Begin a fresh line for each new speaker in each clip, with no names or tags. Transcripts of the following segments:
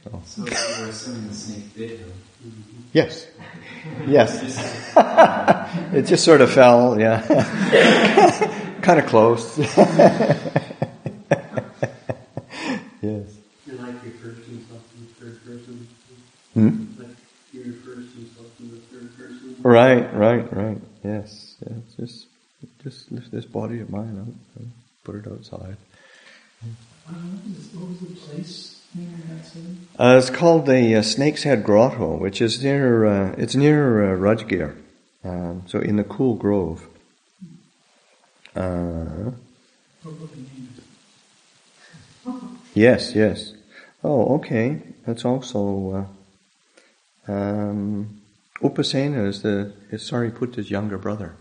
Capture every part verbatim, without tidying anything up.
So,
so you're assuming the snake bit him?
Yes. Yes. It just sort of fell, yeah. Kind of close. Yes.
And like refers to himself in the third person.
Hmm?
Like he refers to himself in the third person.
Right, right, right. Yes. Yeah, just, just lift this body of mine out and put it outside.
Um, what was the place near that city?
Uh, it's called the uh, Snake's Head Grotto, which is near, uh, it's near uh, Rajgir, um, so in the Cool Grove. Uh, yes, yes. Oh, okay. That's also, uh, um, Upasena is the, is Sariputa's younger brother.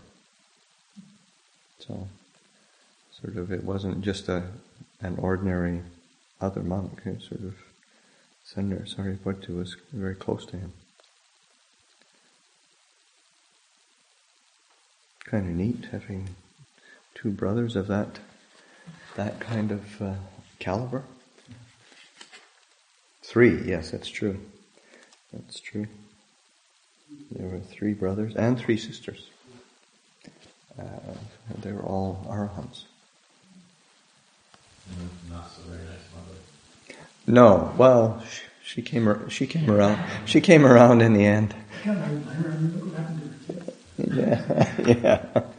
So, sort of, it wasn't just a, an ordinary other monk, it sort of, Sundar Sariputta was very close to him. Kind of neat having two brothers of that that kind of uh, caliber. Three, yes, that's true. That's true. There were three brothers and three sisters. Uh, they were all arahants.
Not so very nice mother.
No, well, she, she came. ar- She came around. She came around in the end.
I can't remember what happened to her.
Yeah, yeah.